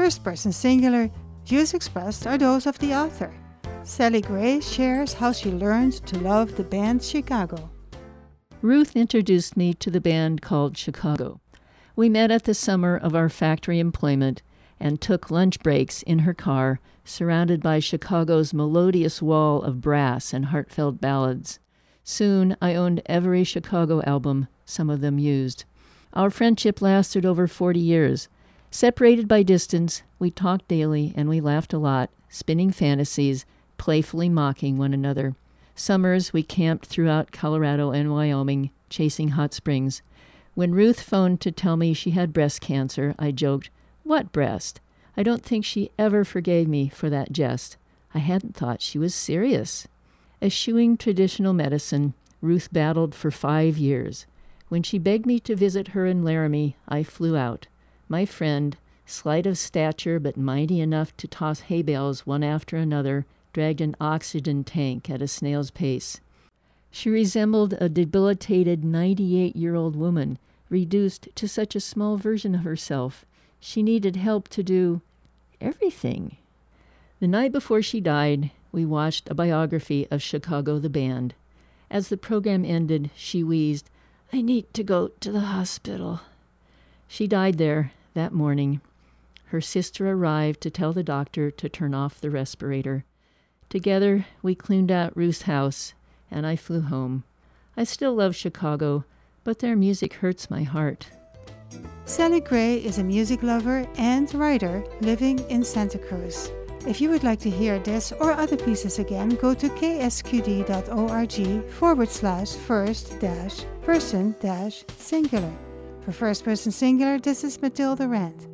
First person singular, views expressed are those of the author. Sally Gray shares how she learned to love the band Chicago. Ruth introduced me to the band called Chicago. We met at the summer of our factory employment and took lunch breaks in her car, surrounded by Chicago's melodious wall of brass and heartfelt ballads. Soon I owned every Chicago album, some of them used. Our friendship lasted over 40 years. Separated by distance, we talked daily and we laughed a lot, spinning fantasies, playfully mocking one another. Summers, we camped throughout Colorado and Wyoming, chasing hot springs. When Ruth phoned to tell me she had breast cancer, I joked, "What breast?" I don't think she ever forgave me for that jest. I hadn't thought she was serious. Eschewing traditional medicine, Ruth battled for 5 years. When she begged me to visit her in Laramie, I flew out. My friend, slight of stature but mighty enough to toss hay bales one after another, dragged an oxygen tank at a snail's pace. She resembled a debilitated 98-year-old woman, reduced to such a small version of herself. She needed help to do everything. The night before she died, we watched a biography of Chicago the band. As the program ended, she wheezed, "I need to go to the hospital." She died there that morning. Her sister arrived to tell the doctor to turn off the respirator. Together, we cleaned out Ruth's house, and I flew home. I still love Chicago, but their music hurts my heart. Sally Gray is a music lover and writer living in Santa Cruz. If you would like to hear this or other pieces again, go to ksqd.org/first-person-singular. For First Person Singular, this is Matilda Rand.